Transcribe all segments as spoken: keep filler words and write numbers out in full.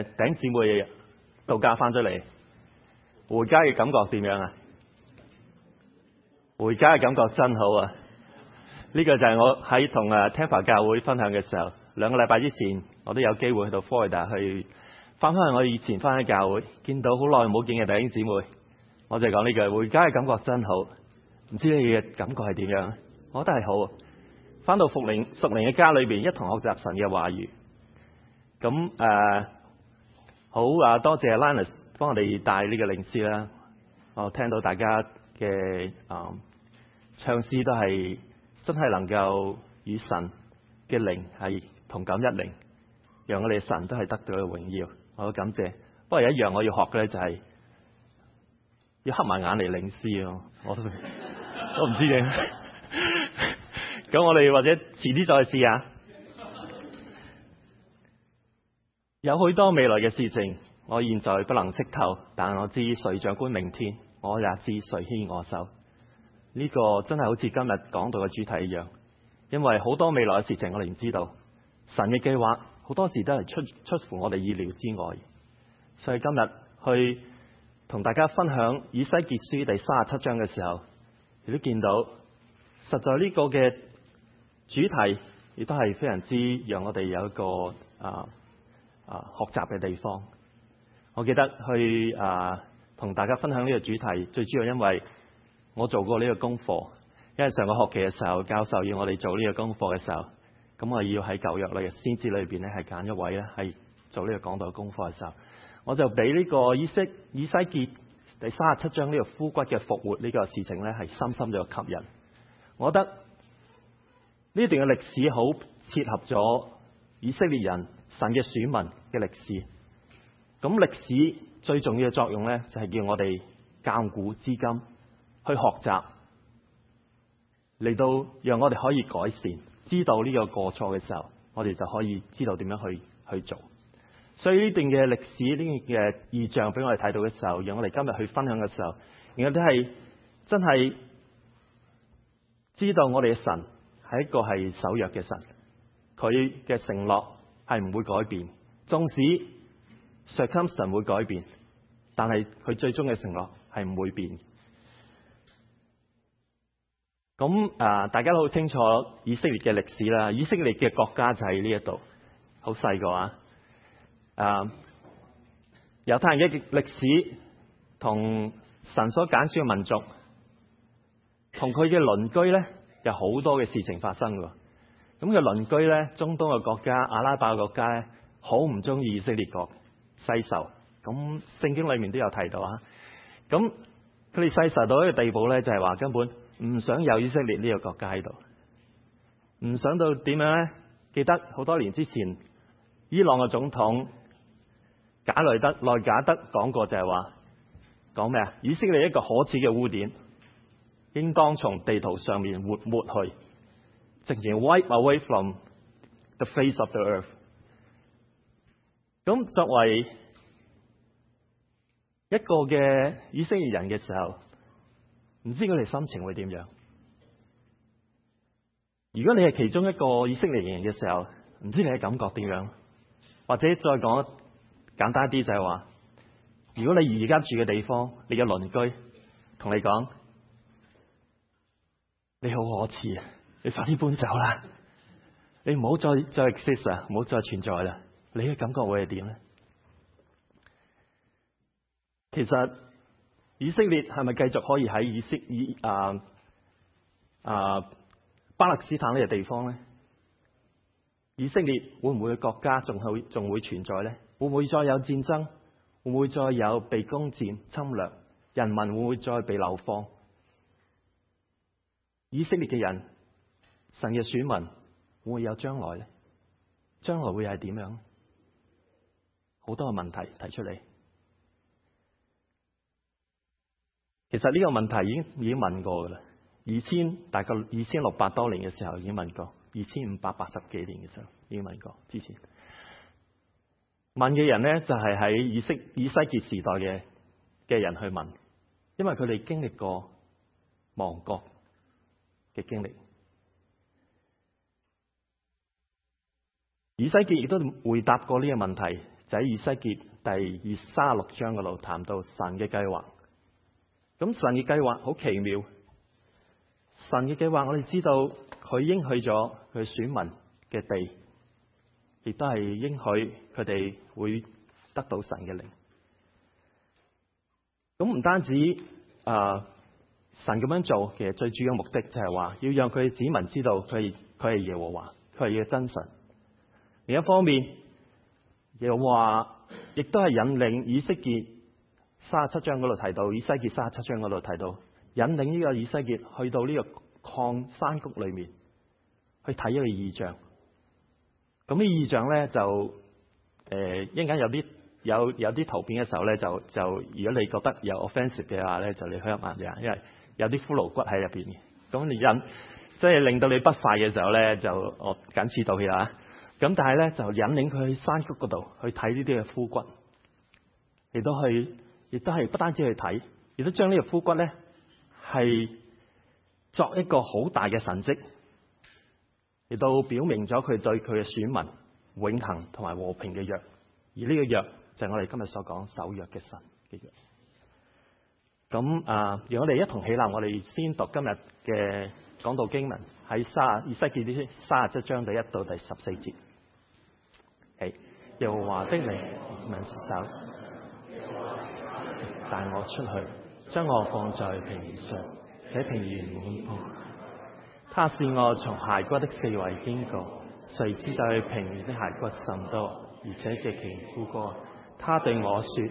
弟兄姊妹到家翻咗嚟，回家嘅感覺點樣啊？回家嘅感覺真好啊！呢、這個就係我喺同誒 Tampa 教會分享嘅時候，兩個禮拜之前我都有機會去到 Florida 去翻返去我以前翻喺教會，見到好耐冇見嘅弟兄姊妹，我就講呢句：回家嘅感覺真好。唔知你嘅感覺係點樣？我覺得係好。翻到福靈屬靈嘅家裏邊，一同學習神嘅話語。咁誒、呃、好啊！多謝 Linus 幫我哋帶呢個領詩啦。我聽到大家嘅誒、呃、唱詩都係真係能夠與神嘅靈係同感一靈，讓我哋神都係得到嘅榮耀。我好感謝。不過有一樣我要學嘅咧，就係要黑埋眼嚟領詩咯。我都我唔知嘅。咁我哋或者遲啲再試下。有許多未來嘅事情，我現在不能識透，但我知誰掌管明天，我也知誰牽我手。呢、這個真係好似今日講到嘅主題一樣，因為好多未來嘅事情我哋唔知道，神嘅計劃好多時都係出出乎我哋意料之外。所以今日去同大家分享以西結書第三十七章嘅時候，亦都見到實在呢個嘅主題亦都係非常之讓我哋有一個啊啊學習嘅地方。我記得去啊同大家分享呢個主題，最主要因為我做過呢個功課，因為上個學期嘅時候，教授要我哋做呢個功課嘅時候，咁我要喺舊約裏嘅先知裏邊咧係揀一位咧係做呢個講道嘅功課嘅時候，我就俾呢個以西以西結第三十七章呢個枯骨嘅復活呢個事情咧係深深咗吸引。我覺得呢段嘅歷史好切合咗以色列人神嘅選民嘅歷史。咁歷史最重要嘅作用咧，就係叫我哋鑑古知今，去學習嚟到讓我哋可以改善，知道呢個過錯嘅時候，我哋就可以知道點樣去去做。所以呢段嘅歷史，呢段嘅異象俾我哋睇到嘅時候，讓我哋今日去分享嘅時候，然後都係真係知道我哋嘅神係一個係守約嘅神，佢嘅承諾係唔會改變，縱使 circumstance 會改變，但係佢最終嘅承諾係唔會變。咁啊，大家都好清楚以色列嘅歷史啦。以色列嘅國家就喺呢一度，好細個啊。啊，猶太人嘅歷史同神所揀選嘅民族，同佢嘅鄰居咧，有好多嘅事情發生㗎。咁佢鄰居咧，中東嘅國家、阿拉伯嘅國家咧，好唔中意以色列國世仇。咁聖經裏面都有提到啊。咁佢哋世仇到一個地步咧，就係話根本唔想有以色列呢個國家喺度，唔想到點樣咧？記得好多年之前，伊朗嘅總統賈雷德內賈德講過，就係話講咩啊？以色列一個可恥嘅污點，應當從地圖上面抹抹去，直情 wipe away from the face of the earth。咁作為一個嘅以色列人嘅時候，唔知佢哋心情會點樣？如果你係其中一個以色列人嘅時候，唔知你嘅感覺點樣？或者再講簡單啲，就係話，如果你而家住嘅地方，你嘅鄰居同你講，你好可恥啊！你快啲搬走啦！你唔好再再 exist 啊！唔好再存在啦！你嘅感覺會係點咧？其實以色列係咪繼續可以喺以色以啊啊巴勒斯坦呢個地方咧？以色列會唔會國家仲會仲會存在咧？會唔會再有戰爭？會唔會再有被攻佔侵略？人民會唔會再被流放？以色列嘅人，神嘅選民會唔會有將來咧？將來會係點樣？好多個問題提出嚟。其實呢個問題已經已經問過噶啦，二千大概二千六百多年嘅時候已經問過，二千五百八十幾年嘅時候已經問過。之前問嘅人咧，就係喺以色以西結時代嘅嘅人去問，因為佢哋經歷過亡國嘅經歷。以西結亦都回答過呢個問題， 就喺以西結第二三十六章嗰度談到神嘅計劃。咁神嘅計劃好奇妙，神嘅計劃我哋知道佢應許咗佢選民嘅地，亦都係應許佢哋會得到神嘅靈。咁唔單止啊、呃，神咁樣做，其實最主要嘅目的就係話要讓佢嘅子民知道佢佢係耶和華，佢係嘅真神。另一方面，耶和華亦都係引領以西結三十七章嗰度提到，以西結三十七章嗰度提到，引領呢個以西結去到呢個礦山谷裏面去睇一個異象。咁呢異象咧就誒一陣間有啲有有啲圖片嘅時候咧，就就如果你覺得有 offensive 嘅話咧，就你香眼嘅，因為有啲骷髏骨喺入邊嘅。咁你引即係令到你不快嘅時候咧，就我謹此道歉啦。咁但係咧就引領佢去山谷嗰度去睇呢啲嘅枯骨，亦都去，亦都係不單止去睇，亦都將呢個枯骨咧係作一個好大嘅神蹟，亦都表明咗佢對佢嘅選民永恆同埋和平嘅約。而呢個約就係我哋今日所講守約嘅神嘅約。咁啊，讓我哋一同起立，我哋先讀今日嘅講道經文喺三以西結啲三十七章第一到第十四節。係耶和華的靈問手帶我出去，將我放在平原上，這平原滿布。他使我從骸骨的四圍經過，誰知道平原的骸骨甚多，而且極其枯乾。他對我說：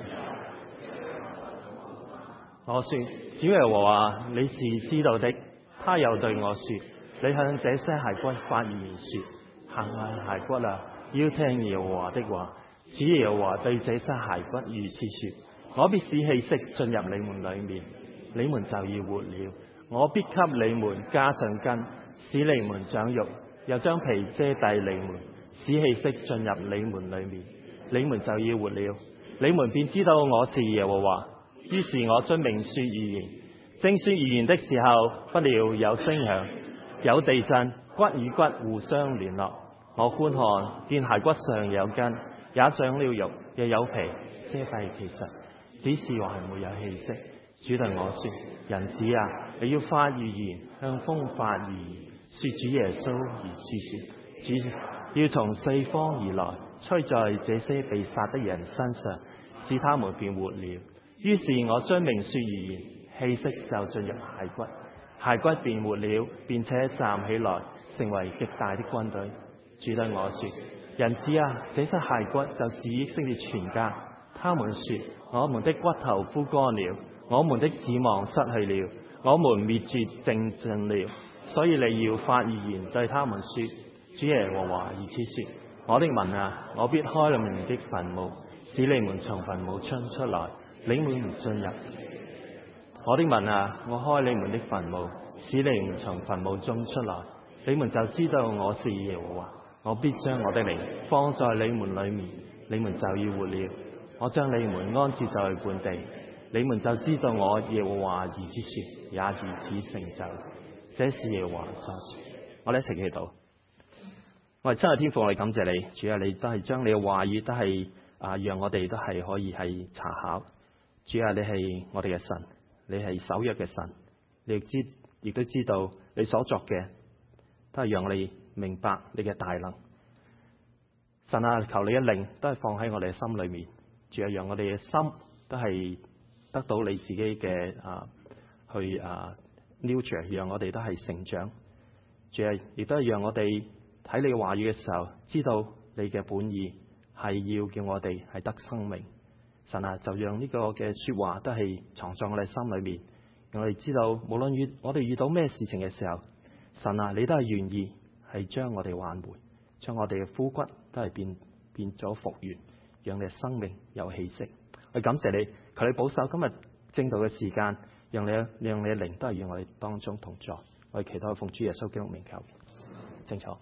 我說主耶和華，你是知道的。他又對我說：你向這些骸骨發預言說，行啊骸骨啊，要聽耶和華的話。主耶和華對這些骸骨如此說：我必使氣息進入你們裏面，你們就要活了。我必給你們加上根，使你們長肉，又將皮遮蔽你們，使氣息進入你們裏面，你們就要活了。你們便知道我是耶和華。於是我遵命說預言，正說預言的時候，不料有聲響，有地震，骨與骨互相聯絡。我觀看，見骸骨上有根，也長了肉，又有皮遮蔽其實，只是還沒有氣息。主對我說：人子啊，你要發預言，向風發預言，說主耶穌如此說：主要從四方而來，吹在這些被殺的人身上，使他們便活了。於是我遵命說預言，氣息就進入骸骨，骸骨便活了，並且站起來，成為極大的軍隊。主對我說：人子啊，這些骸骨就是以色列全家。他們說：我們的骨頭枯乾了，我們的指望失去了，我們滅絕淨盡了。所以你要發預言對他們說：主耶和華如此說：我的民啊，我必開你們的墳墓，使你們從墳墓衝出來，你們唔進入。我的民啊，我開你們的墳墓，使你們從墳墓中出來，你們就知道我是耶和華。我必將我的靈放在你們裏面，你們就要活了。我將你們安置在本地，你們就知道我耶和華如此說，也如此成就。這是耶和華所說。我哋一齊祈禱。我哋親愛天父，我哋感謝你，主啊，你都係將你嘅話語都係啊，讓我哋都係可以係查考。主啊，你係我哋嘅神，你係守約嘅神，你亦知亦都知道你所作嘅都係讓我哋明白你嘅大能。神啊，求你嘅靈都係放喺我哋嘅心裏面，主啊，讓我哋嘅心都係得到你自己嘅啊去啊 nurture，讓我哋都係成長。主啊，亦都係讓我哋睇你嘅話語嘅時候，知道你嘅本意係要叫我哋係得生命。神啊，就讓呢個嘅說話都係藏在我哋心裏面，讓我哋知道無論遇我哋遇到咩事情嘅時候，神啊，你都係願意係將我哋挽回，將我哋嘅枯骨都係變變咗復原，讓你嘅生命有氣息。我感謝你，求你保守今日正道嘅時間，讓你讓你嘅靈都係與我哋當中同在。我哋祈禱奉主耶穌基督名求，清楚。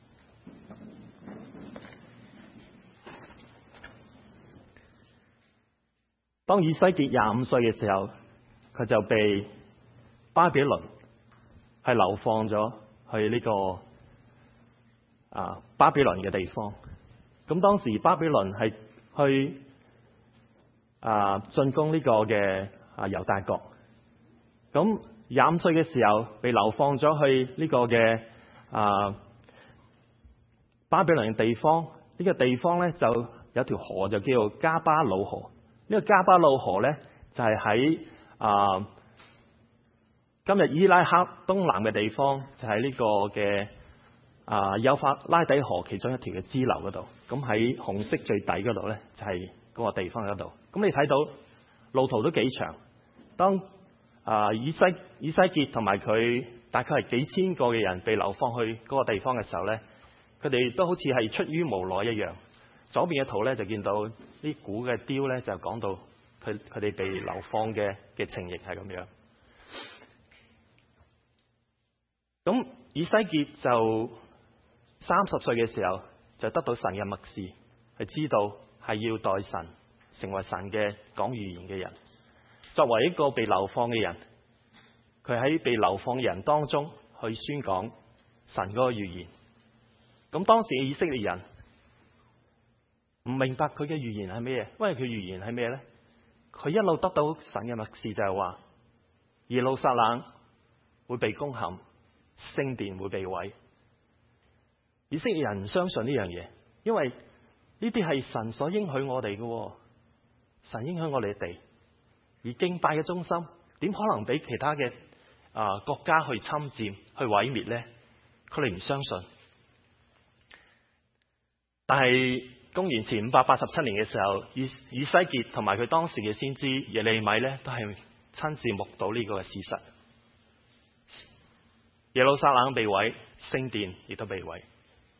當以西結廿五歲嘅時候，佢就被巴比倫係流放咗去呢個啊巴比倫嘅地方。咁當時巴比倫係去啊進攻呢個嘅啊猶大國。咁廿五歲嘅時候被流放咗去呢個嘅啊巴比倫嘅地方。呢、這個地方咧就有條河就叫做迦巴魯河。呢、這個迦巴魯河咧就係喺啊今日伊拉克東南嘅地方，就喺呢個嘅啊幼發拉底河其中一條嘅支流嗰度。咁喺紅色最底嗰度咧就係嗰個地方嗰度。咁你睇到路途都幾長。當啊以西以西結同埋佢大概係幾千個嘅人被流放去嗰個地方嘅時候咧，佢哋都好似係出於無奈一樣。左邊嘅圖咧就見到啲古嘅雕咧，就講到佢佢哋被流放嘅嘅情形係咁樣。咁以西結就三十歲嘅時候就得到神嘅默示，係知道係要代神成為神嘅講預言嘅人。作為一個被流放嘅人，佢喺被流放嘅人當中去宣講神嗰個預言。咁當時嘅以色列人唔明白佢嘅預言係咩嘢，因為佢預言係咩咧？佢一路得到神嘅默示就係話耶路撒冷會被攻陷，聖殿會被毀。以色列人唔相信呢樣嘢，因為呢啲係神所應許我哋嘅，神應許我哋地，而敬拜嘅中心點可能俾其他嘅啊國家去侵佔、去毀滅咧？佢哋唔相信。但係公元前五百八十七年嘅時候，以以西結同埋佢當時嘅先知耶利米咧，都係親自目睹呢個嘅事實。耶路撒冷被毀，聖殿亦都被毀。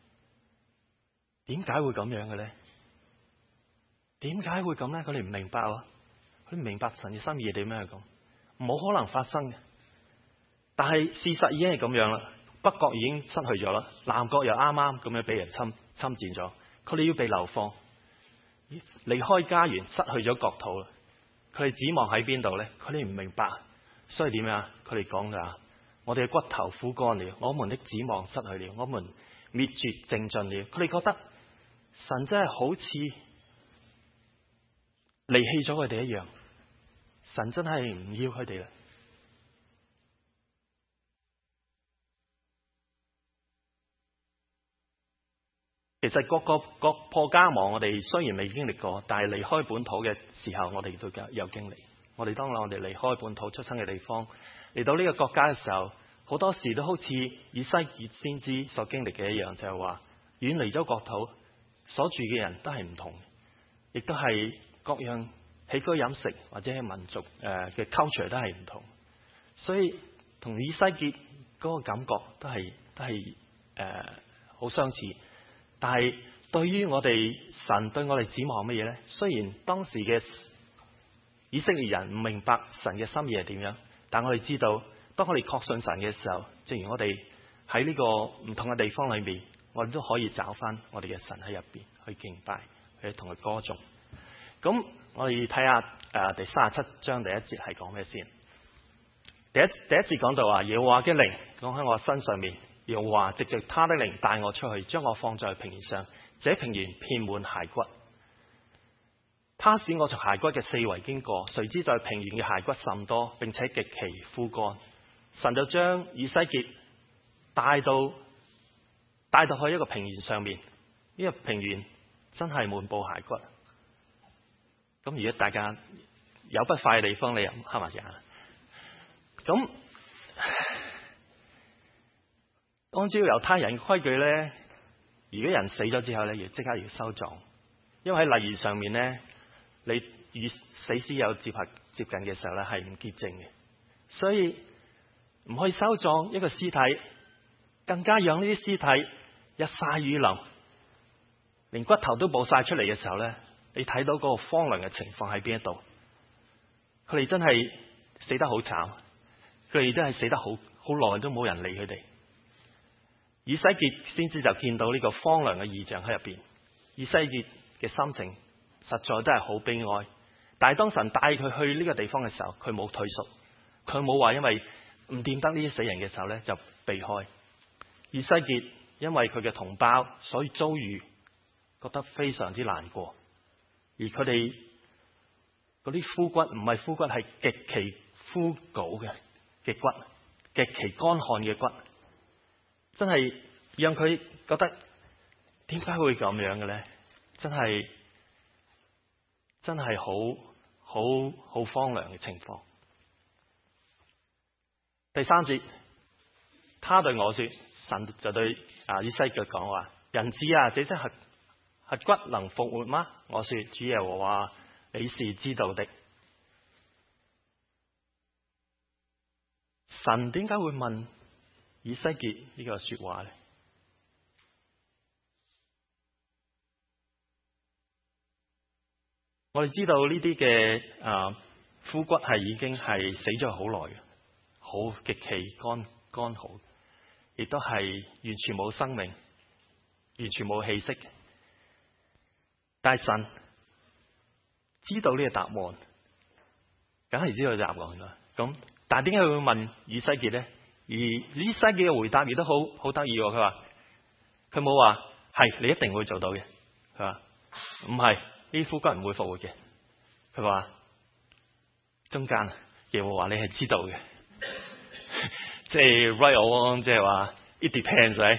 點解會咁樣嘅咧？點解會咁咧？佢哋唔明白啊！佢唔明白神嘅心意係點樣咁，冇可能發生嘅。但係事實已經係咁樣啦，北國已經失去咗啦，南國又啱啱咁樣俾人侵侵佔咗。佢哋要被流放，離開家園，失去咗國土啦。佢哋指望喺邊度咧？佢哋唔明白，所以點啊？佢哋講噶，我哋嘅骨頭枯乾了，我們的指望失去了，我們滅絕淨盡了。佢哋覺得神真係好似離棄咗佢哋一樣，神真係唔要佢哋啦。其實各個國破家亡，我哋雖然未經歷過，但係離開本土嘅時候，我哋都有經歷。我哋當我哋離開本土出生嘅地方，嚟到呢個國家嘅時候，好多時都好似以西結先知所經歷嘅一樣，就係話遠離咗國土，所住嘅人都係唔同，亦都係各樣起居飲食或者係民族誒嘅 culture 都係唔同，所以同以西結嗰個感覺都係都係誒好相似。但係對於我哋神對我哋指望乜嘢咧？雖然當時嘅以色列人唔明白神嘅心意係點樣，但我哋知道，當我哋確信神嘅時候，正如我哋喺呢個唔同嘅地方裏面，我哋都可以找翻我哋嘅神喺入邊去敬拜，去同佢歌頌。咁我哋睇下誒第三十七章第一節係講咩先？第一第一節講到話耶和華嘅靈講喺我身上面。耶和華藉着他的靈帶我出去，將我放在平原上，這平原遍滿骸骨。他使我從骸骨嘅四圍經過，誰知在平原嘅骸骨甚多，並且極其枯乾。神就將以西結帶到帶到去一個平原上面，呢、這個平原真係滿布骸骨。咁如果大家有不快嘅地方，你又係咪先？咁按照猶太人規矩咧，如果人死咗之後咧，要即刻要收葬，因為喺禮儀上面咧，你與死屍有接合接近嘅時候咧，係唔潔淨嘅，所以唔可以收葬一個屍體，更加讓呢啲屍體日曬雨淋，連骨頭都冇晒出嚟嘅時候咧，你睇到嗰個荒涼嘅情況喺邊一度？佢哋真係死得好慘，佢哋真係死得好好耐都冇人理佢哋。以西結先知就見到呢個荒涼嘅異象喺入邊，以西結嘅心情實在都係好悲哀。但係當神帶佢去呢個地方嘅時候，佢冇退縮，佢冇話因為唔掂得呢啲死人嘅時候咧就避開。以西結因為佢嘅同胞所以遭遇，覺得非常之難過， 而佢哋嗰啲枯骨唔係枯骨，係極其枯槁嘅嘅骨，極其乾旱嘅骨，真係讓佢覺得點解會咁樣嘅咧？真係真係好好好荒涼嘅情況。第三節，他對我說，神就對啊以西結講話：人子啊，這些核核骨能復活嗎？我說：主耶和華，你是知道的。神點解會問以西結呢個說話呢？我哋知道呢啲嘅啊枯骨係已經係死咗好耐嘅，好極其乾乾耗，亦都係完全冇生命，完全冇氣息。但係神知道呢個答案，梗係知道答案啦。咁但係點解佢會問以西結咧？而以西結嘅回答亦都好好得意。佢話佢冇話係你一定會做到嘅，佢話唔係。呢啲枯骨唔會復活嘅。佢話中間耶和華你係知道嘅，即係 right or wrong，即係話 it depends 誒，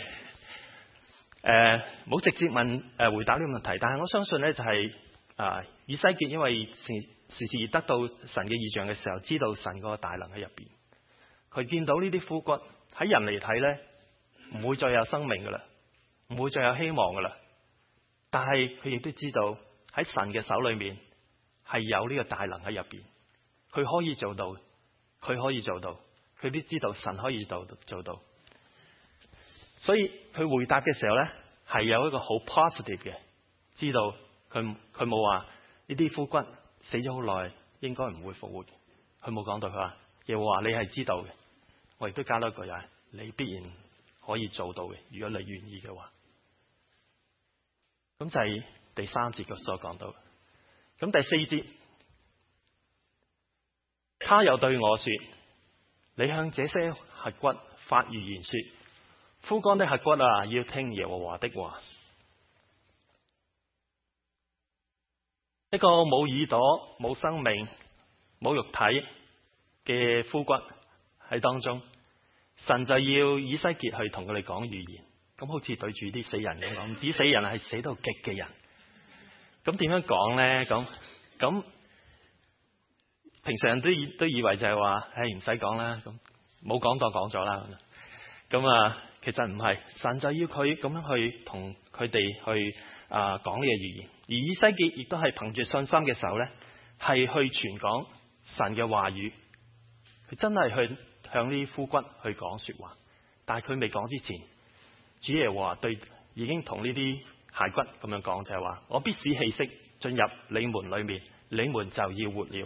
冇、呃、直接問誒、呃、回答呢個問題，但係我相信咧就係、是、啊、呃、以西結因為時時時得到神嘅異象嘅時候，知道神個大能喺入邊，佢見到呢啲枯骨喺人嚟睇咧唔會再有生命噶啦，唔會再有希望噶啦，但係佢亦都知道。喺神嘅手裏面係有呢個大能喺入邊，佢可以做到，佢可以做到，佢都知道神可以做做到，所以佢回答嘅時候咧係有一個好 positive 嘅，知道佢佢冇話呢啲枯骨死咗好耐，應該唔會復活，佢冇講到，佢話耶和華你係知道嘅，我亦都加多一句啊，你必然可以做到嘅，如果你願意嘅話，咁就係第三節嘅所講到。咁第四節，他又對我說：你向這些核骨發預言說，枯乾的核骨啊，要聽耶和華的話。一個冇耳朵、冇生命、冇肉體嘅枯骨喺當中，神就要以西結去同佢哋講預言，咁好似對住啲死人咁講，唔止死人，係死到極嘅人。咁點樣講咧？咁咁平常人都以都以為就係話，唉唔使講啦，咁冇講當講咗啦。咁啊，其實唔係，神就要佢咁樣去同佢哋去啊講呢個預言。而以西結亦都係憑住信心嘅時候咧，係去傳講神嘅話語。佢真係去向呢啲枯骨去講說話，但係佢未講之前，主耶和華對已經同呢啲骸骨咁樣講，就係話我必使氣息進入你們裏面，你們就要活了。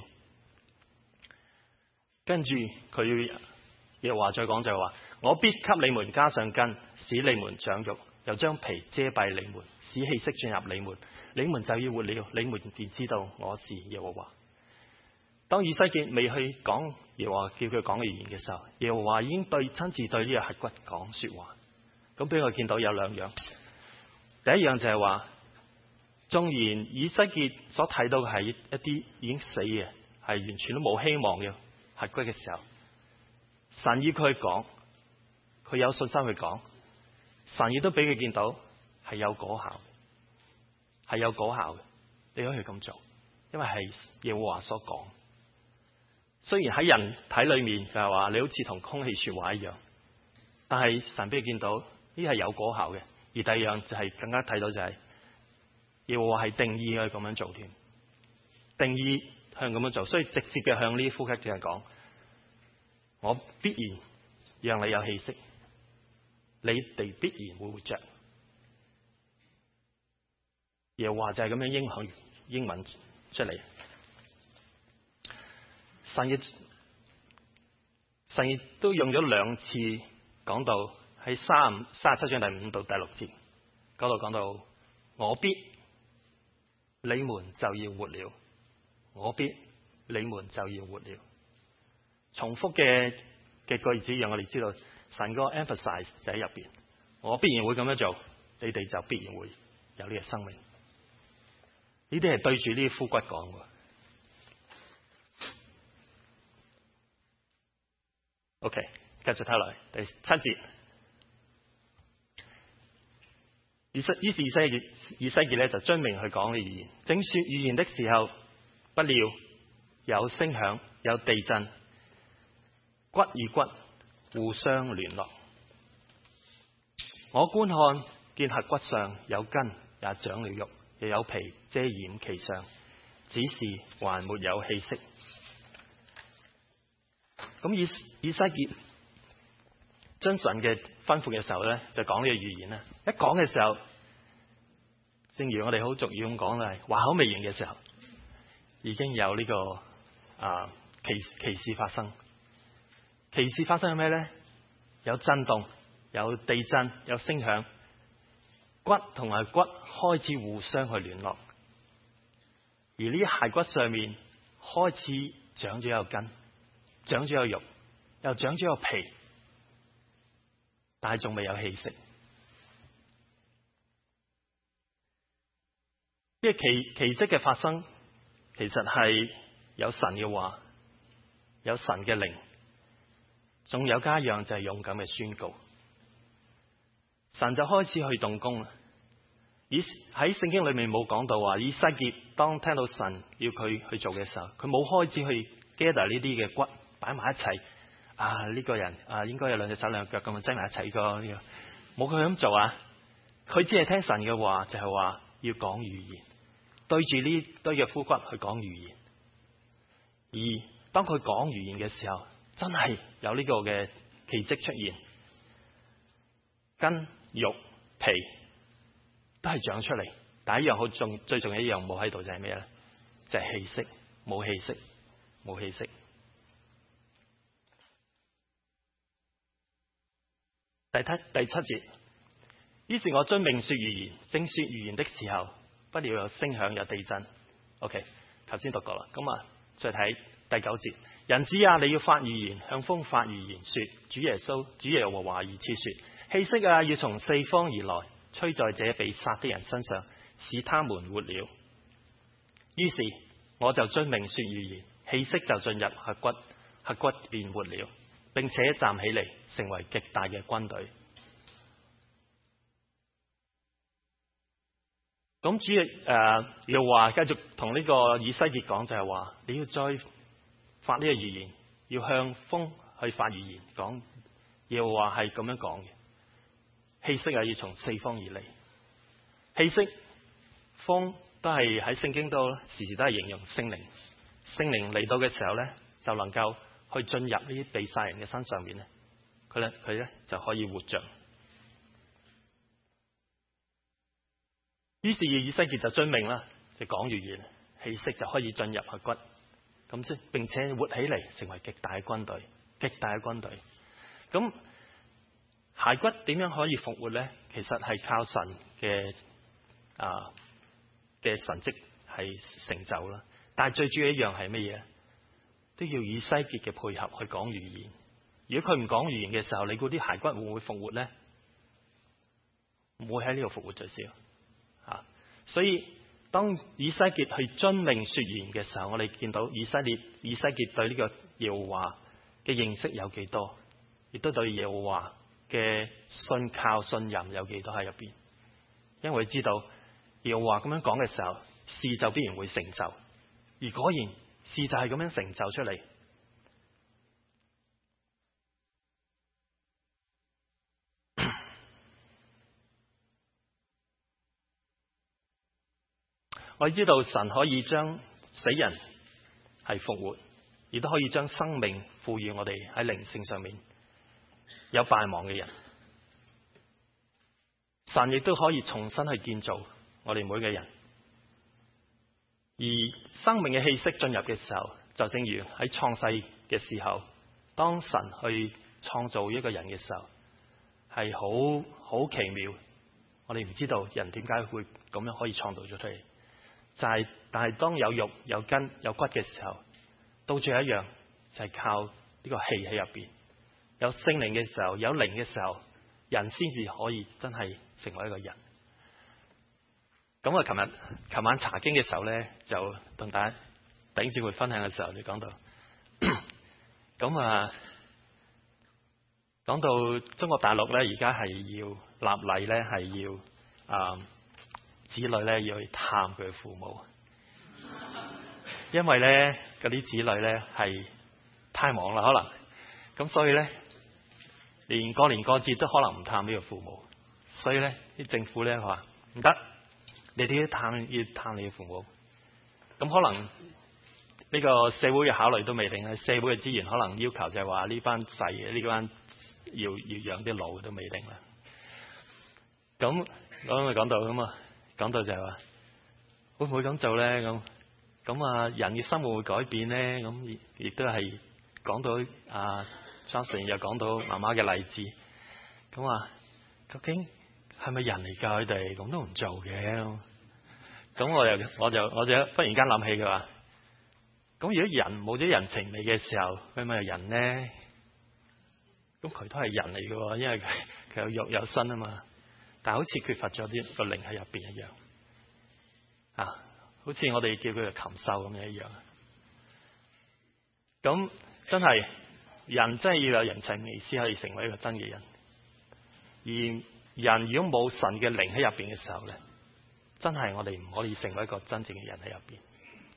跟住佢耶和華再講就係話，我必給你們加上筋，使你們長肉，又將皮遮蔽你們，使氣息進入你們，你們就要活了。你們便知道我是耶和華。當以西結未去講耶和華叫佢講嘅預言嘅時候，耶和華已經對親自對呢個骸骨講說話。咁俾我見到有兩樣。第一樣就係話，縱然以西結所睇到嘅係一啲已經死嘅，係完全都冇希望嘅骸骨嘅時候，神要佢去講，佢有信心去講，神亦都俾佢見到係有果效，係有果效嘅，你可以咁做，因為係耶和華所講。雖然喺人體裏面就係話你好似同空氣說話一樣，但係神俾佢見到呢係有果效嘅。而第二樣就係更加睇到就係耶和華係定意去咁樣做添，定意向咁樣做，所以直接嘅向呢啲呼吸嘅人講，我必然讓你有氣息，你哋必然會活着。耶和華就係咁樣應許英文出嚟。神亦神亦都用咗兩次講到喺三三十七章第五到第六節嗰度講到，我必你們就要活了，我必你們就要活了。重複嘅嘅句子讓我哋知道神個 emphasize 就喺入邊，我必然會咁樣做，你哋就必然會有呢個生命。 呢啲係對住呢啲枯骨講嘅。OK， 繼續睇落嚟第七節。於是以西結以西結咧就遵命去講嘅預言，正說預言的時候，不料有聲響，有地震，骨與骨互相聯絡。我觀看，見骸骨上有筋，也長了肉，又有皮遮掩其上，只是還沒有氣息。咁以以西結遵神嘅吩咐嘅時候咧，就講呢個預言啦。一講嘅時候，正如我哋好俗語咁講啦，話口未完嘅時候，已經有呢、這個啊奇奇事發生。奇事發生係咩咧？有震動，有地震，有聲響，骨同埋骨開始互相去聯絡，而呢啲骸骨上面開始長咗有筋，長咗有肉，又長咗有皮，但係仲未有氣息。呢個奇奇蹟嘅發生，其實係有神嘅話，有神嘅靈，仲有加一樣就係勇敢嘅宣告。神就開始去動工啦。以喺聖經裏面冇講到話，以西結當聽到神要佢去做嘅時候，佢冇開始去 gather 呢啲嘅骨擺埋一齊。啊呢、這個人啊應該有兩隻手兩隻腳咁樣擠埋一齊個呢個，冇佢咁做啊。佢只係聽神嘅話，就係、是、話要講預言，對住呢堆嘅枯骨去講預言。而當佢講預言嘅時候，真係有呢個嘅奇蹟出現，筋肉皮都係長出嚟。但係一樣好重，最重要一樣冇喺度就係咩咧？就係、是、氣息，冇氣息，冇氣息。第七第七節，於是我遵命說預言，正說預言的時候，不料有聲響，有地震。OK， 頭先讀過啦。咁啊，再睇第九節，人子啊，你要發預言，向風發預言，說主耶穌主耶和華如此說，氣息啊，要從四方而來，吹在這被殺的人身上，使他們活了。於是我就遵命說預言，氣息就進入骸骨，骸骨便活了，並且站起嚟，成為極大嘅軍隊。咁主誒又話繼續同呢個以西結講，就係話你要再發呢個預言，要向風去發預言，講又話係咁樣講嘅。氣息啊，要從四方而嚟。氣息、風都係喺聖經度時時都係形容聖靈。聖靈嚟到嘅時候咧，就能夠去進入呢啲被殺人嘅身上面咧，佢咧佢咧就可以活着。於是以西結就遵命啦，就講預言，氣息就可以進入骸骨，咁即並且活起嚟，成為極大嘅軍隊，極大嘅軍隊。咁骸骨點樣可以復活咧？其實係靠神嘅啊嘅神蹟係成就啦。但係最主要一樣係乜嘢？都要以西結嘅配合去講預言。如果佢唔講預言嘅時候，你估啲骸骨會唔會復活咧？唔會喺呢度復活最少。啊！所以當以西結去遵命說言嘅時候，我哋見到以色列以西結對呢個耶和華嘅認識有幾多，亦都對耶和華嘅信靠信任有幾多喺入邊。因為知道耶和華咁樣講嘅時候，事就必然會成就，而果然事就係咁樣成就出嚟。我哋知道神可以將死人係復活，亦都可以將生命賦予我哋喺靈性上面有敗亡嘅人。神亦都可以重新去建造我哋每個人。而生命嘅氣息進入嘅時候，就正如喺創世嘅時候，當神去創造一個人嘅時候，係好好奇妙。我哋唔知道人點解會咁樣可以創造咗出嚟。就係、是，但係當有肉、有筋、有骨嘅時候，到最後一樣就係靠呢個氣喺入邊，有聖靈嘅時候，有靈嘅時候，人先至可以真係成為一個人。 咁啊，琴日琴晚查經嘅時候咧，就同大家弟兄姊妹分享嘅時候，就講到，咁啊，講到中國大陸咧，而家係要立例咧，係要啊、呃、子女咧要去探佢父母，因為咧嗰啲子女咧係太忙啦，可能咁，所以咧連過年過節都可能唔探呢個父母，所以咧啲政府咧話唔得。你哋要探要探你嘅父母，咁可能呢個社會嘅考慮都未定，社會嘅資源可能要求就係話呢班細嘅呢班要要養啲老都未定啦。咁我咪講到咁啊，講到就係話會唔會咁做咧？咁咁啊，人嘅生活會改變咧？咁亦亦都係講到啊 Johnson 又講到媽媽嘅例子。咁啊，究竟係咪人嚟㗎？佢哋咁都唔做嘅。咁我又我就我就忽然間諗起佢話，咁如果人冇咗人情味嘅時候，佢咪係人咧？咁佢都係人嚟嘅，因為佢佢有肉有身啊嘛。但係好似缺乏咗啲個靈喺入邊一樣啊，好似我哋叫佢做禽獸咁樣一樣。咁真係人真係要有人情味先可以成為一個真嘅人。而人如果冇神嘅靈喺入邊嘅時候咧，真係我哋唔可以成為一個真正嘅人喺入邊。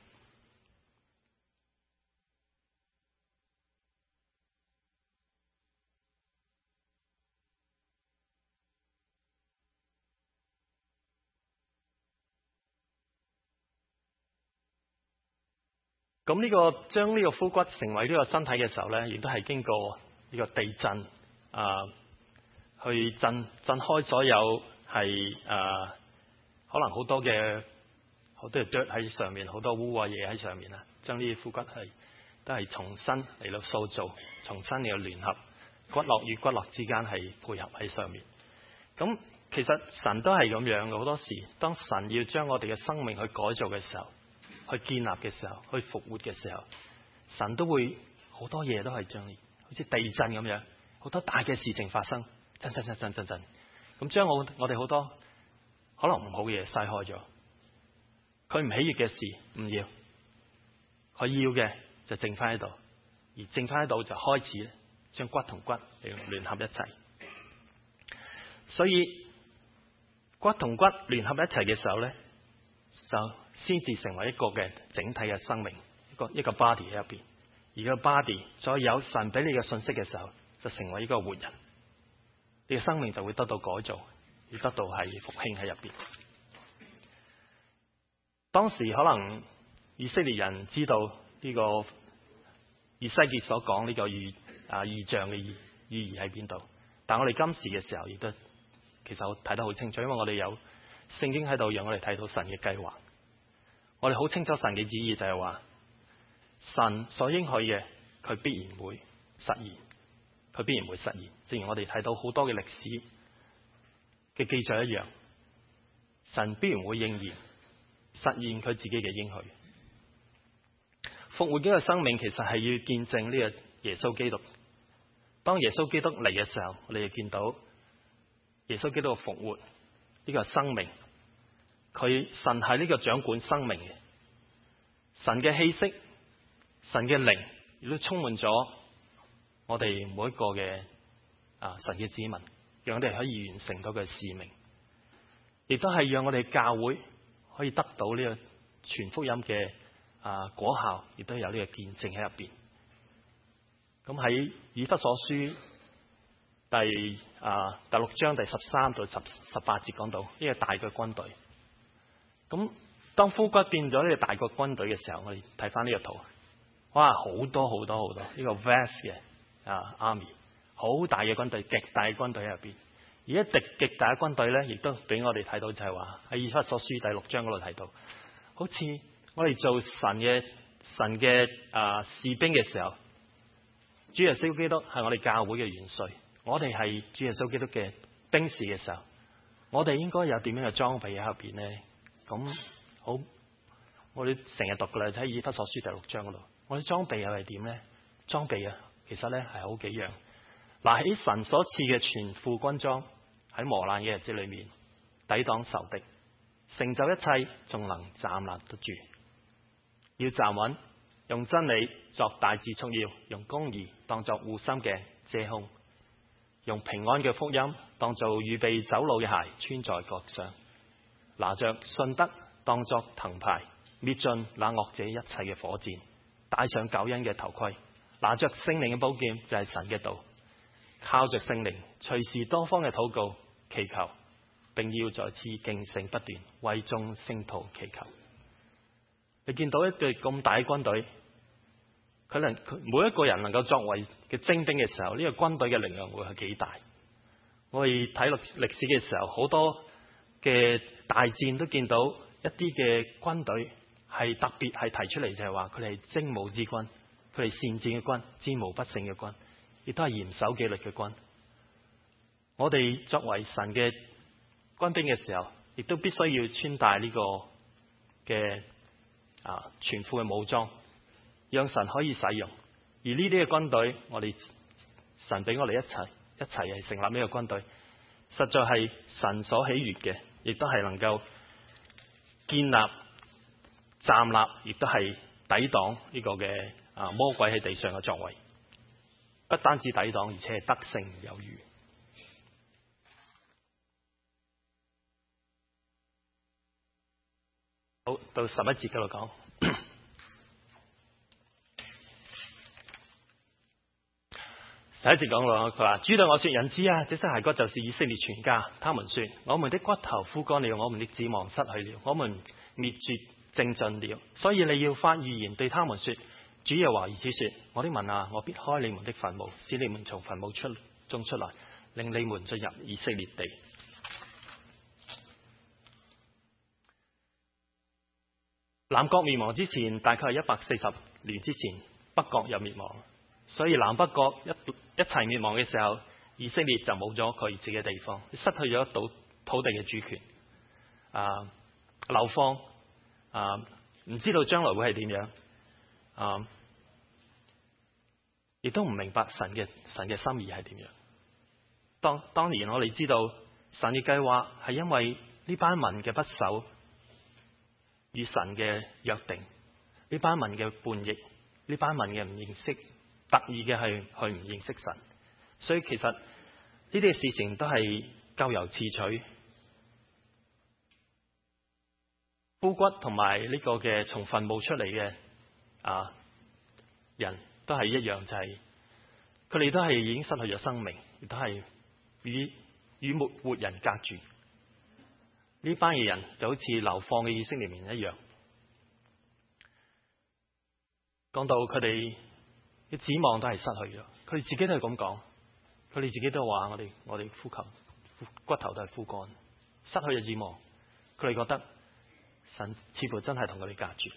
咁呢個將呢個枯骨成為呢個身體嘅時候咧，亦都係經過呢個地震啊、呃，去震震開所有係啊。呃可能好多嘅好多嘅 dirt 喺上面，好多污穢嘢喺上面啊！將呢啲枯骨係都係重新嚟到塑造，重新嚟到聯合骨骼與骨骼之間係配合喺上面。咁其實神都係咁樣嘅，好多時當神要將我哋嘅生命去改造嘅時候，去建立嘅時候，去復活嘅時候，神都會好多嘢都係將好似地震咁樣，好多大嘅事情發生，震震震震震震，咁將我我哋好多可能唔好嘅嘢篩開咗，佢唔喜悅嘅事唔要，佢要嘅就剩翻喺度，而剩翻喺度就開始咧將骨同骨嚟聯合一齊。所以骨同骨聯合一齊嘅時候咧，就先至成為一個嘅整體嘅生命，一個一個 body 喺入邊。而個 body 再有神俾你嘅信息嘅時候，就成為一個活人，你嘅生命就會得到改造。要得到係復興喺入邊。當時可能以色列人知道呢個以西結所講呢個異啊異象嘅意意義喺邊度，但我哋今時嘅時候亦都其實睇得好清楚，因為我哋有聖經喺度讓我哋睇到神嘅計劃。我哋好清楚神嘅旨意就係話，神所應許嘅佢必然會實現，佢必然會實現。正如我哋睇到好多嘅歷史嘅記載一樣，神必然會應驗實現佢自己嘅應許。復活嘅生命其實係要見證呢個耶穌基督。當耶穌基督嚟嘅時候，我哋就見到耶穌基督嘅復活，呢個生命，佢神係呢個掌管生命嘅，神嘅氣息，神嘅靈亦都充滿咗我哋每一個嘅啊神嘅子民，讓我哋可以完成到佢嘅使命，亦都係讓我哋教會可以得到呢個傳福音嘅啊果效，亦都有呢個見證喺入邊。咁喺以弗所書第啊第六章第十三到十十八節講到呢個大嘅軍隊。咁當枯骨變咗呢個大嘅軍隊嘅時候，我哋睇翻呢個圖，哇，好多好多好多呢個 vast 嘅啊 army。好大嘅軍隊，極大嘅軍隊喺入邊。而一敵極大嘅軍隊咧，亦都俾我哋睇到就係話喺以弗所書第六章嗰度睇到，好似我哋做神嘅神嘅啊士兵嘅時候，主耶穌基督係我哋教會嘅元帥，我哋係主耶穌基督嘅兵士嘅時候，我哋應該有點樣嘅裝備喺入邊咧？咁好，我哋成日讀噶啦，喺以弗所書第六章嗰度，我哋裝備又係點咧？裝備啊，其實咧係好幾樣。嗱，喺神所賜嘅全副軍裝，喺磨難嘅日子裏面抵擋仇敵， 成就一切，仲能站立得住。要站穩，用真理作帶子束腰，用公義當作護心鏡遮胸，用平安嘅福音當做預備走路嘅鞋穿在腳上，拿着信德當作藤牌，滅盡那惡者一切嘅火箭，戴上救恩嘅頭盔，拿着聖靈嘅寶劍就係神嘅道，靠着聖靈隨時多方嘅禱告祈求，並要在此警醒不斷，為眾聖徒祈求。你見到一隊咁大嘅軍隊，佢能每一個人能夠作為嘅精兵嘅時候，呢、這個軍隊嘅力量會係幾大？我哋睇歷歷史嘅時候，好多嘅大戰都見到一啲嘅軍隊係特別係提出嚟，就係話佢哋係精武之軍，佢哋善戰嘅軍，戰無不勝嘅軍，亦都係嚴守紀律嘅軍。我哋作為神嘅軍兵嘅時候，亦都必須要穿戴呢個嘅啊全副嘅武裝，讓神可以使用。而呢啲嘅軍隊，我哋神俾我哋一齊一齊係成立呢個軍隊，實在係神所喜悅嘅，亦都係能夠建立站立，亦都係抵擋呢個嘅啊魔鬼喺地上嘅作為。不單止抵擋，而且係得勝有餘。好，到十一節嗰度講。第一節講咯，佢話主對我說：人子啊，這些骸骨就是以色列全家。他們說：我們的骨頭枯乾了，我們的指望失去了，我們滅絕正盡了。所以你要發預言對他們說：主耶和華如此說：我的民啊，我必開你們的墳墓，使你們從墳墓出中出來，令你們進入以色列地。南國滅亡之前，大概係一百四十年之前，北國又滅亡。所以南北國一一齊滅亡嘅時候，以色列就冇咗佢自己嘅地方，失去咗土土地嘅主權，啊流放，啊唔知道將來會係點樣，啊亦都唔明白神嘅神嘅心意係點樣。當當年我哋知道神嘅計劃係因為呢班民嘅不守與神嘅約定，呢班民嘅叛逆，呢班民嘅唔認識。特意嘅係去唔認識神，所以其實呢啲嘅事情都係咎由自取。枯骨同埋呢個嘅從墳墓出嚟嘅啊人都係一樣，就係佢哋都係已經失去咗生命，亦都係與與活活人隔絕。呢班嘅人就好似流放嘅以色列民一樣。講到佢哋嘅指望都係失去咗，佢哋自己都係咁講，佢哋自己都話：我哋我哋呼求骨頭都係枯乾，失去咗指望。佢哋覺得神似乎真係同佢哋隔絕，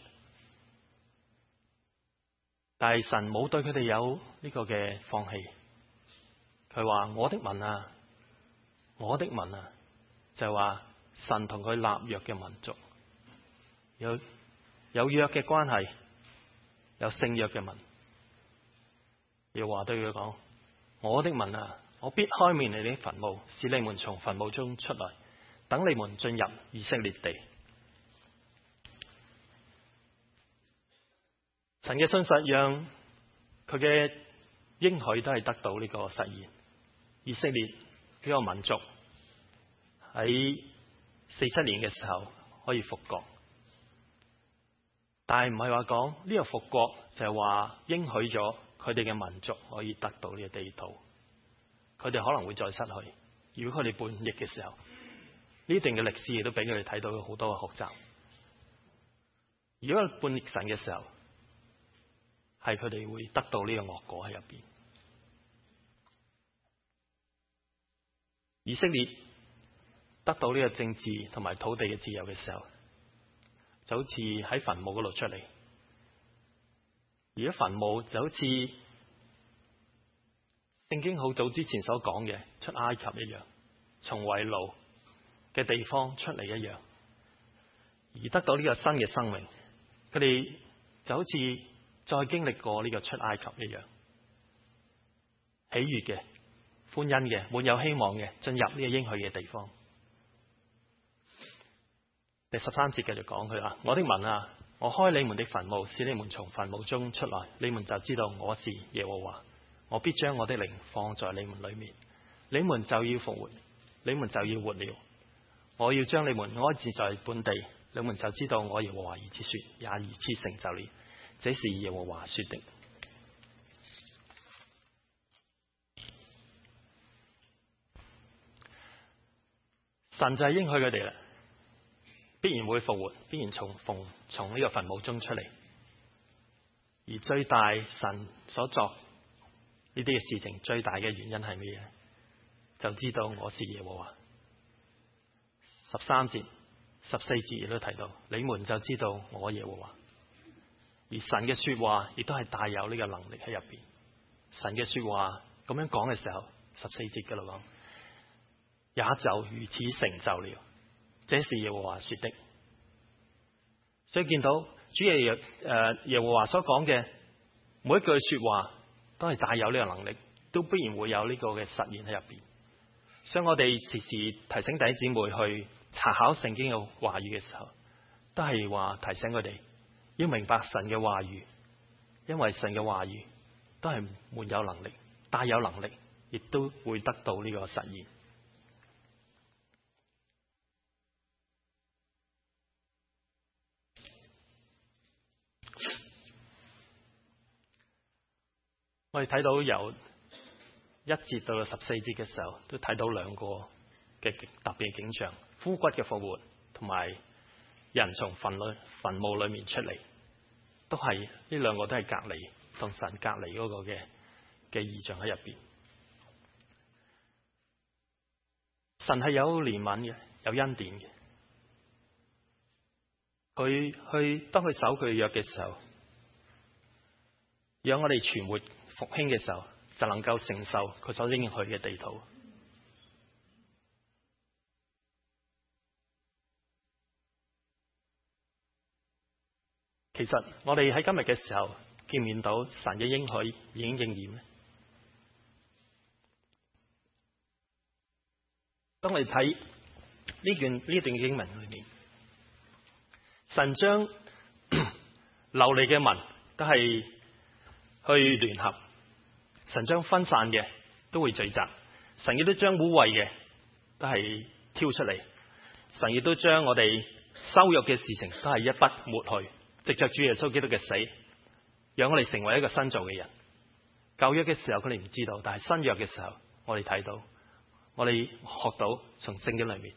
但係神冇對佢哋有呢個嘅放棄。佢話：我的民啊，我的民啊，就係話神同佢立約嘅民族，有有約嘅關係，有聖約嘅民。要話對佢講：我的民啊，我必開滅你哋的墳墓，使你們從墳墓中出來，等你們進入以色列地。神嘅信實讓佢嘅應許都係得到呢個實現。以色列呢個民族喺四七年嘅時候可以復國，但係唔係話講呢個復國就係話應許咗佢哋嘅民族可以得到呢個地土，佢哋可能會再失去。如果佢哋叛逆嘅時候，呢段嘅歷史亦都俾佢哋睇到好多嘅學習。如果叛逆神嘅時候，係佢哋會得到呢個惡果喺入邊。以色列得到呢個政治同埋土地嘅自由嘅時候，就好似喺墳墓嗰度出嚟。而家墳墓就好似聖經好早之前所講嘅出埃及一樣，從為奴嘅地方出嚟一樣，而得到呢個新嘅生命。佢哋就好似再經歷過呢個出埃及一樣，喜悅嘅、歡欣嘅、滿有希望嘅，進入呢個應許嘅地方。 第十三節繼續講佢話：我的民啊，我開你們的墳墓，使你們從墳墓中出來，你們就知道我是耶和華。我必將我的靈放在你們裏面，你們就要復活，你們就要活了。我要將你們安置在本地，你們就知道我耶和華如此說，也如此成就了。這是耶和華說的。神就係應許佢哋啦，必然會復活，必然從從從呢個墳墓中出嚟。而最大神所作呢啲嘅事情，最大嘅原因係咩嘢？就知道我是耶和華。十三節、十四節亦都提到，你們就知道我耶和華。而神嘅說話亦都係帶有呢個能力喺入邊。神嘅說話咁樣講嘅時候，十四節嘅啦講，也就如此成就了。這是耶和華說的。所以見到主耶誒耶和華所講嘅每一句說話，都係帶有呢個能力，都必然會有呢個嘅實現喺入邊。所以我哋時時提醒弟兄姊妹去查考聖經嘅話語嘅時候，都係話提醒佢哋要明白神嘅話語，因為神嘅話語都係沒有能力，帶有能力，亦都會得到呢個實現。我哋睇到由一節到十四節嘅時候，都睇到兩個嘅特別嘅景象：枯骨嘅復活，同埋人從墳裏墳墓裏面出嚟，都係呢兩個都係隔離同神隔離嗰個嘅嘅異象喺入邊。神係有憐憫嘅，有恩典嘅。佢去當佢守佢約嘅時候，讓我哋存活復興嘅時候，就能夠承受佢所應許嘅地土。其實我哋喺今日嘅時候見唔見到神嘅應許已經應驗呢？當我哋睇呢段呢段經文裏面，神將流離嘅民都係去聯合，神將分散嘅都會聚集，神亦都將污穢嘅都係挑出嚟，神亦都將我哋羞辱嘅事情都係一筆抹去，藉着主耶穌基督嘅死，讓我哋成為一個新造嘅人。舊約嘅時候佢哋唔知道，但係新約嘅時候我哋睇到，我哋學到從聖經裏面，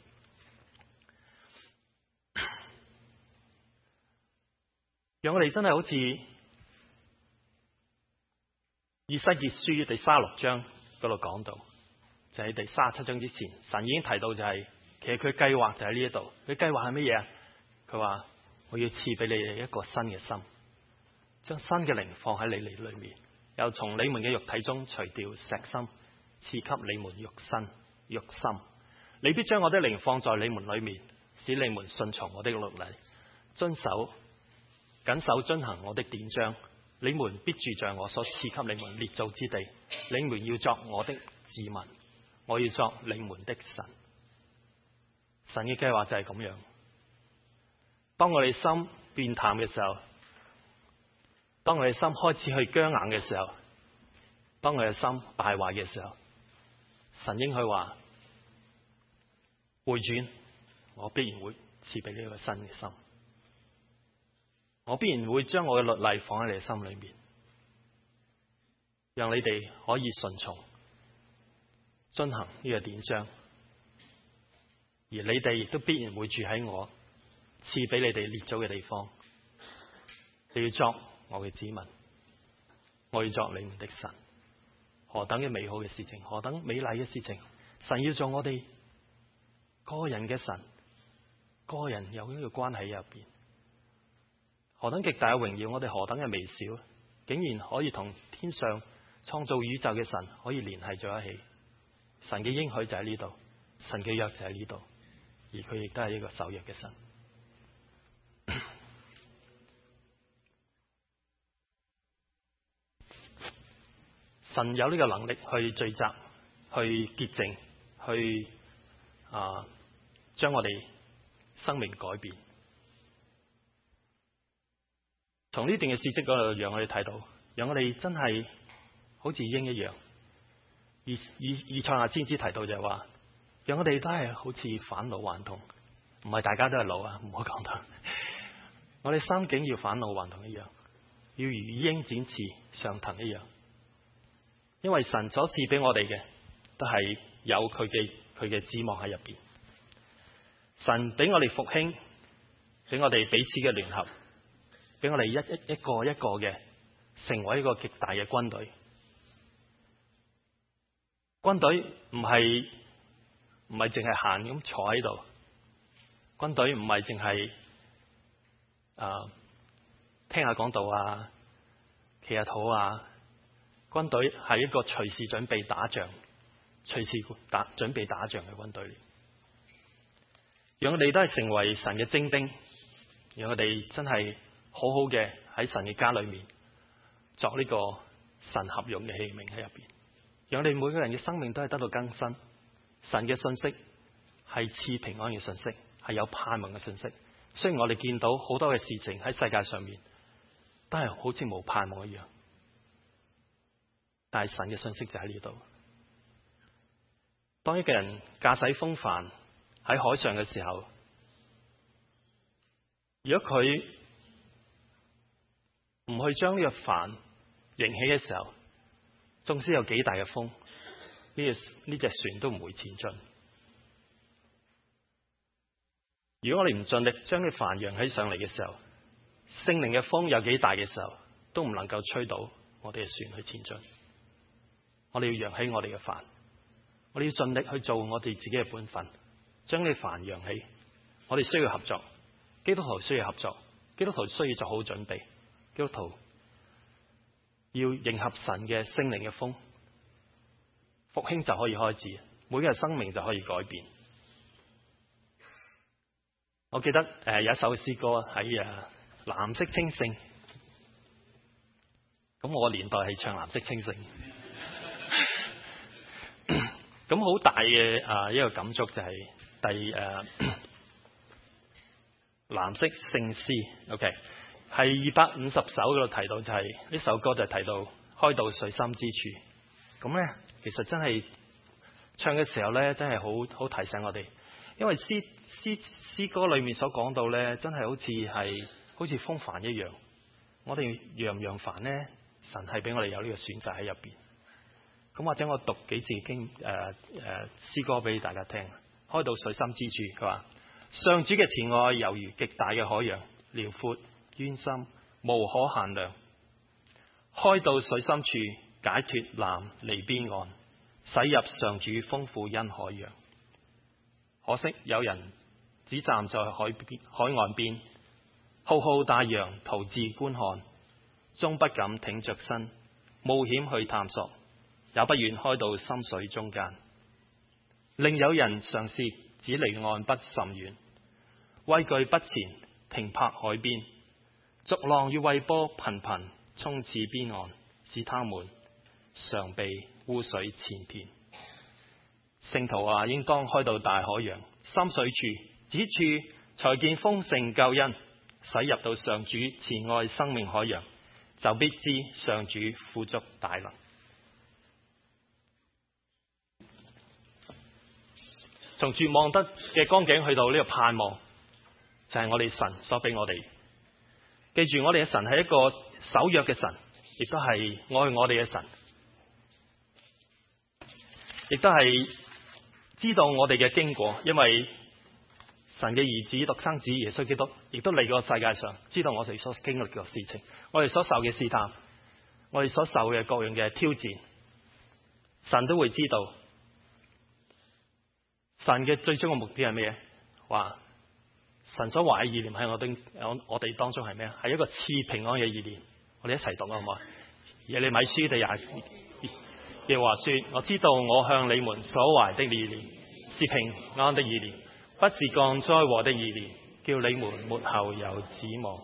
讓我哋真係好似以西結書第三十六章嗰度講到，就喺第三十七章之前，神已經提到就係、是，其實佢計劃就喺呢一度。佢計劃係乜嘢啊？佢話我要賜俾你哋一個新嘅心，將新嘅靈放喺你哋裏面，又從你們嘅肉體中除掉石心，賜給你們肉身肉心。你必將我的靈放在你們裏面，使你們順從我的律例，遵守謹守遵行我的典章。你們必住在我所賜給你們列祖之地，你們要作我的子民，我要作你們的神。神嘅計劃就係咁樣。當我哋心變淡嘅時候，當我哋心開始去僵硬嘅時候，當我哋心敗壞嘅時候，神應許話回轉，我必然會賜俾你一個新嘅心。我必然會將我嘅律例放喺你嘅心裏面，讓你哋可以順從、遵行呢個典章，而你哋亦都必然會住喺我賜俾你哋列祖嘅地方。你要作我嘅子民，我要作你們的神。何等嘅美好嘅事情，何等美麗嘅事情！神要做我哋個人嘅神，個人有呢個關係入邊。何等極大嘅榮耀，我哋何等嘅微小，竟然可以同天上創造宇宙嘅神可以聯繫在一起。神嘅應許就喺呢度，神嘅約就喺呢度，而佢亦都係一個守約嘅神。神有呢個能力去聚集、去潔淨、去啊將我哋生命改變。 從呢段嘅事蹟嗰度，讓我哋睇到，讓我哋真係好似鷹一樣。而以以賽亞先知提到就係話，讓我哋都係好似返老還童，唔係大家都係老啊，唔好講得。我哋心境要返老還童一樣，要如鷹展翅上騰一樣。因為神所賜俾我哋嘅，都係有佢嘅佢嘅指望喺入邊。神俾我哋復興，俾我哋彼此嘅聯合，俾我哋一一一個一個嘅成為一個極大嘅軍隊。軍隊唔係唔係淨係閒咁坐喺度，軍隊唔係淨係誒聽下講道啊，企下肚啊。軍隊係一個隨時準備打仗、隨時打準備打仗嘅軍隊。讓我哋都係成為神嘅精兵，讓我哋真係好好嘅喺神嘅家裏面作呢個神合用嘅器皿喺入邊。讓我哋每個人嘅生命都係得到更新。神嘅信息係賜平安嘅信息，係有盼望嘅信息。雖然我哋見到好多嘅事情喺世界上面都係好似冇盼望一樣，但係神嘅信息就喺呢度。當一個人駕駛風帆喺海上嘅時候，如果佢唔去將呢個帆迎起嘅時候，縱使有幾大嘅風，呢個呢隻船都唔會前進。如果我哋唔盡力將呢個帆揚起上嚟嘅時候，聖靈嘅風有幾大嘅時候，都唔能夠吹到我哋嘅船去前進。我哋要揚起我哋嘅帆，我哋要盡力去做我哋自己嘅本分，將呢個帆揚起。我哋需要合作，基督徒需要合作，基督徒需要做好準備，基督徒要迎合神嘅聖靈嘅風，復興就可以開始，每個人生命就可以改變。我記得誒、呃、有一首詩歌喺誒藍色清聖，咁我個年代係唱藍色清聖。咁好大嘅啊一個感觸就係第誒藍色聖詩 ，OK 係二百五十首嗰度提到，就係、是、呢首歌就提到開到水深之處。咁咧其實真係唱嘅時候咧，真係好好提醒我哋，因為詩詩詩歌裏面所講到咧，真係好似係好似風帆一樣。我哋揚唔揚帆咧，神係俾我哋有呢個選擇喺入邊。咁或者我讀幾字經誒誒詩歌俾大家聽。開到水深之處，佢話上主嘅慈愛猶如極大嘅海洋，遼闊淵深，無可限量。開到水深處，解脫南離邊岸，駛入上主豐富恩海洋。可惜有人只站在海邊海岸邊，浩浩大洋徒自觀看，終不敢挺着身冒險去探索，也不願開到深水中間。另有人嘗試只離岸不甚遠，畏懼不前停泊海邊，逐浪與惠波頻頻衝刺邊岸，使他們常被污水纏遍。聖徒啊，應當開到大海洋深水處，此處才見豐盛救恩。駛入到上主慈愛生命海洋，就必知上主富足大能。從絕望得嘅光景去到呢個盼望，就係、是、我哋神所俾我哋。記住，我哋嘅神係一個守約嘅神，亦都係愛我哋嘅神，亦都係知道我哋嘅經過，因為神嘅兒子獨生子耶穌基督亦都嚟過世界上，知道我哋所經歷嘅事情，我哋所受嘅試探，我哋所受嘅各樣嘅挑戰，神都會知道。神嘅最終嘅目的係咩？話神所懷嘅意念喺我哋我我哋當中係咩？係一個賜平安嘅意念。我哋一齊讀好唔好？耶利米書第廿耶和華說：我知道我向你們所懷的意念是平安的意念，不是降災禍的意念，叫你們末後有指望。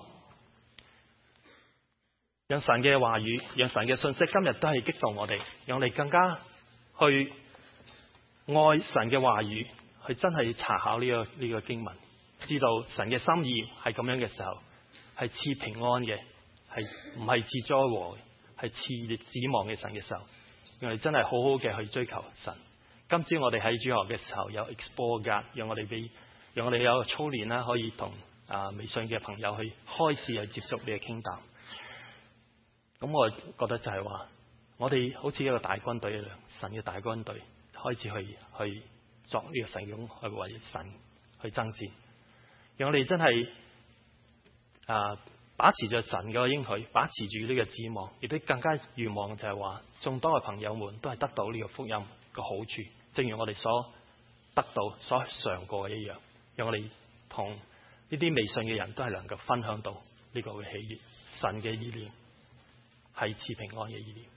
讓神嘅話語，讓神嘅信息今日都係激動我哋，讓我哋更加去愛神嘅話語，去真係查考呢、這個呢、這個經文，知道神嘅心意係咁樣嘅時候，係賜平安嘅， 係唔係自災禍，係賜指望嘅神嘅時候，讓我哋真係好好嘅去追求神。今朝我哋喺主學嘅時候有 Explore God， 讓我哋俾讓我哋有個操練啦，可以同啊微信嘅朋友去開始去接觸呢個傾談。咁我覺得就係話，我哋好似一個大軍隊一樣，神嘅大軍隊開始去去作呢個神勇去為神去爭戰，讓我哋真係啊把持着神嘅應許，把持住呢個指望，亦都更加願望就係話，眾多嘅朋友們都係得到呢個福音嘅好處，正如我哋所得到所嘗過嘅一樣，讓我哋同呢啲未信嘅人都係能夠分享到呢個嘅喜悅，神嘅意念係賜平安嘅意念。